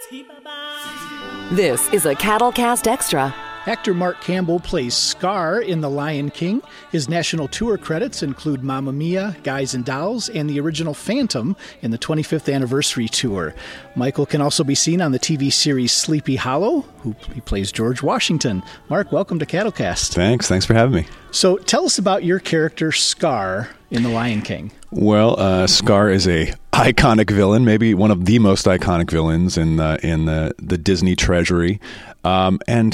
This is a Cattlecast Extra. Actor Mark Campbell plays Scar in The Lion King. His national tour credits include Mamma Mia, Guys and Dolls, and the original Phantom in the 25th anniversary tour. Michael can also be seen on the TV series Sleepy Hollow, he plays George Washington. Mark, welcome to Cattlecast. Thanks for having me. So tell us about your character Scar in The Lion King. Well, Scar is a iconic villain, maybe one of the most iconic villains in the Disney treasury, and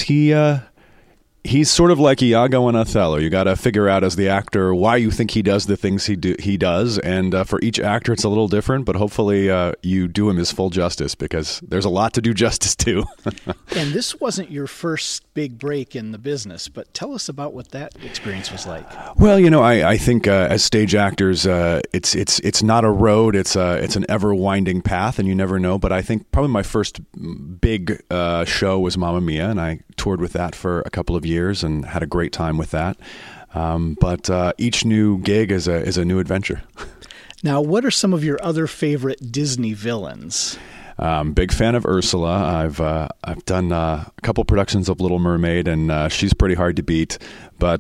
he's sort of like Iago and Othello. You got to figure out as the actor why you think he does the things he does, and for each actor it's a little different. But hopefully you do him his full justice, because there's a lot to do justice to. And this wasn't your first big break in the business, but tell us about what that experience was like. Well, I think as stage actors, it's not a road; it's an ever winding path, and you never know. But I think probably my first big show was Mamma Mia, and I toured with that for a couple of years and had a great time with that. But each new gig is a new adventure. Now, what are some of your other favorite Disney villains? Big fan of Ursula. I've done a couple productions of Little Mermaid, and she's pretty hard to beat. But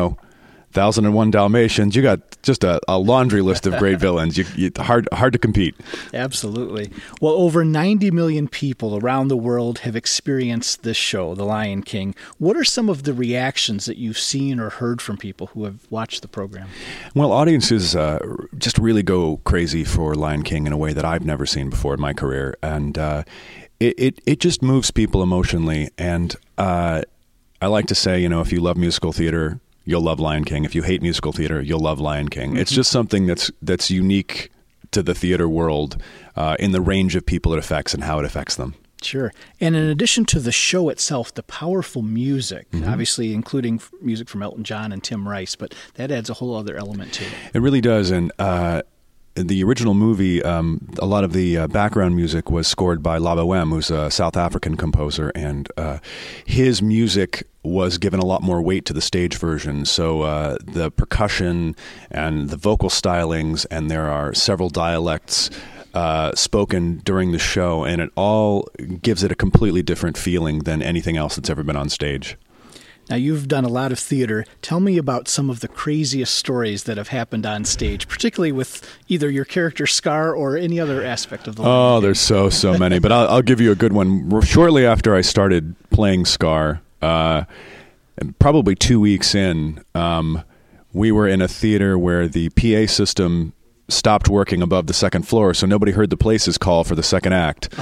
1001 Dalmatians, you got just a laundry list of great villains. Hard to compete. Absolutely. Well, over 90 million people around the world have experienced this show, The Lion King. What are some of the reactions that you've seen or heard from people who have watched the program? Well, audiences just really go crazy for Lion King in a way that I've never seen before in my career, and it just moves people emotionally. And I like to say, if you love musical theater, you'll love Lion King. If you hate musical theater, you'll love Lion King. Mm-hmm. It's just something that's unique to the theater world in the range of people it affects and how it affects them. Sure. And in addition to the show itself, the powerful music, mm-hmm. obviously including music from Elton John and Tim Rice, but that adds a whole other element to it. It really does. And the original movie, a lot of the background music was scored by La Boheme, who's a South African composer, and his music was given a lot more weight to the stage version. So the percussion and the vocal stylings, and there are several dialects spoken during the show, and it all gives it a completely different feeling than anything else that's ever been on stage. Now, you've done a lot of theater. Tell me about some of the craziest stories that have happened on stage, particularly with either your character Scar or any other aspect of the Lion King. There's so many, but I'll give you a good one. Shortly after I started playing Scar, probably 2 weeks in, we were in a theater where the PA system stopped working above the second floor, so nobody heard the places call for the second act.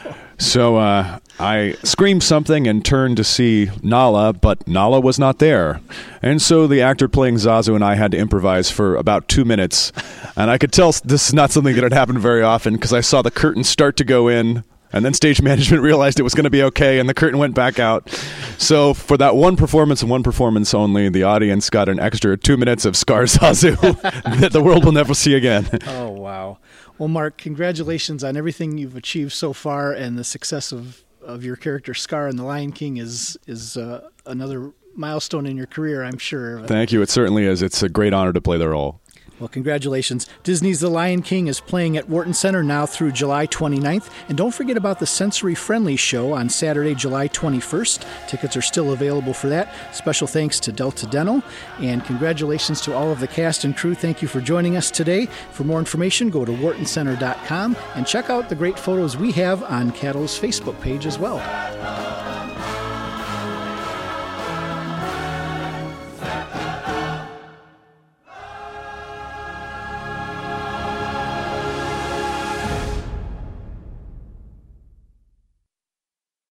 So I screamed something and turned to see Nala, but Nala was not there. And so the actor playing Zazu and I had to improvise for about 2 minutes. And I could tell this is not something that had happened very often, because I saw the curtain start to go in, and then stage management realized it was going to be okay, and the curtain went back out. So for that one performance and one performance only, the audience got an extra 2 minutes of Scar Zazu that the world will never see again. Oh, wow. Well, Mark, congratulations on everything you've achieved so far, and the success of your character Scar in The Lion King is another milestone in your career, I'm sure. Thank you. It certainly is. It's a great honor to play the role. Well, congratulations. Disney's The Lion King is playing at Wharton Center now through July 29th. And don't forget about the Sensory Friendly show on Saturday, July 21st. Tickets are still available for that. Special thanks to Delta Dental. And congratulations to all of the cast and crew. Thank you for joining us today. For more information, go to whartoncenter.com and check out the great photos we have on Cattle's Facebook page as well.